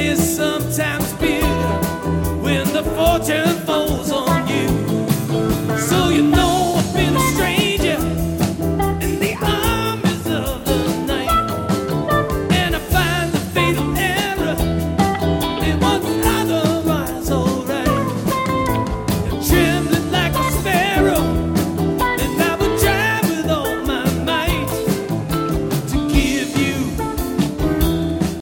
is sometimes bitter when the fortune falls on you. So you know